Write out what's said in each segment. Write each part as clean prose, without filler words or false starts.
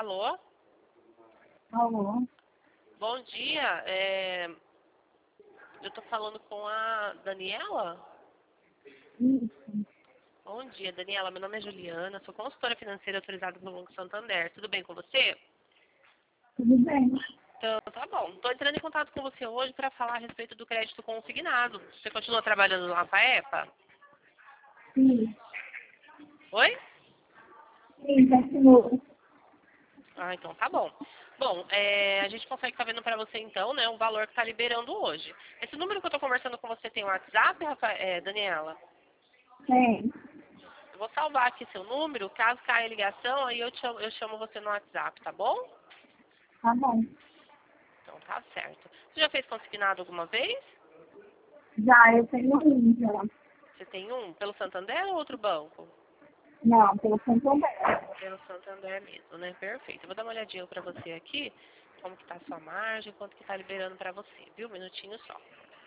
Alô? Alô? Bom dia. Eu tô falando com a Daniela? Isso. Bom dia, Daniela. Meu nome é Juliana, sou consultora financeira autorizada pelo Banco Santander. Tudo bem com você? Tudo bem? Então, tá bom. Estou entrando em contato com você hoje para falar a respeito do crédito consignado. Você continua trabalhando na FAEPA? Sim. Oi? Sim, continuo. Ah, então tá bom. Bom, a gente consegue estar vendo para você então, né, o valor que está liberando hoje. Esse número que eu estou conversando com você tem um WhatsApp, Daniela? Tem. Eu vou salvar aqui seu número, caso caia a ligação, aí eu chamo você no WhatsApp, tá bom? Tá bom. Então tá certo. Você já fez consignado alguma vez? Já, eu tenho um já. Você tem um? Pelo Santander ou outro banco? Não, pelo Santander. Pelo Santander mesmo, né? Perfeito. Eu vou dar uma olhadinha pra você aqui, como que tá a sua margem, quanto que tá liberando pra você, viu? Um minutinho só.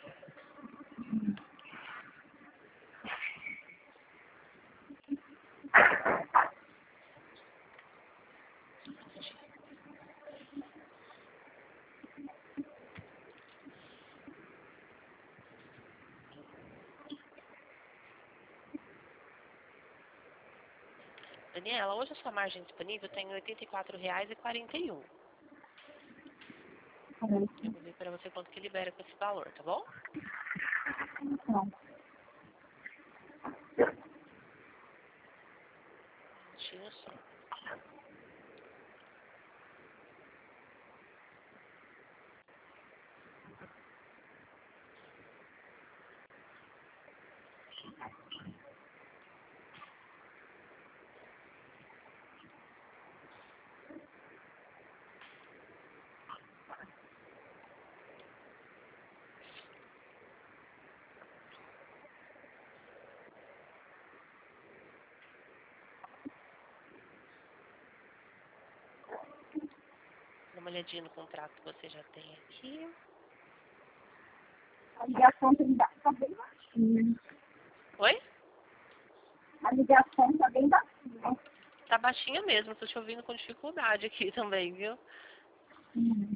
Daniela, hoje a sua margem disponível tem R$ 84,41. Eu vou ver pra você quanto que libera com esse valor, tá bom? Então, Um minutinho só. Dá uma olhadinha no contrato que você já tem aqui. a ligação tá bem baixinha. Oi? A ligação tá bem baixinha. Tá baixinha mesmo, tô te ouvindo com dificuldade aqui também, viu? Hum.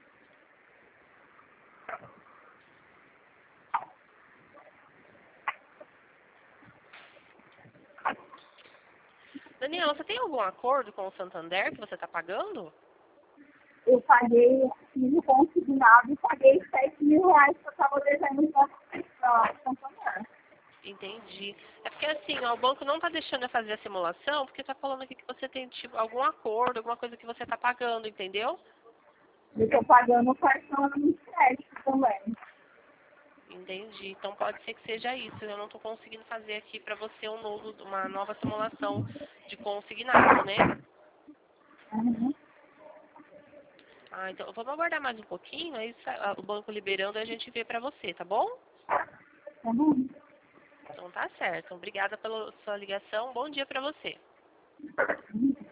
Daniela, você tem algum acordo com o Santander que você tá pagando? Eu paguei, fiz o consignado e paguei R$ 7.000 que eu tava devendo para Santander. Entendi. É porque assim, ó, o banco não tá deixando eu fazer a simulação, porque tá falando aqui que você tem tipo algum acordo, alguma coisa que você tá pagando, entendeu? Eu tô pagando o cartão de crédito também. Entendi. Então pode ser que seja isso. Eu não tô conseguindo fazer aqui pra você uma nova simulação de consignado, né? Uhum. Ah, então vamos aguardar mais um pouquinho, aí o banco liberando a gente vê pra você, tá bom? Tá bom? Então tá certo. Obrigada pela sua ligação. Bom dia pra você.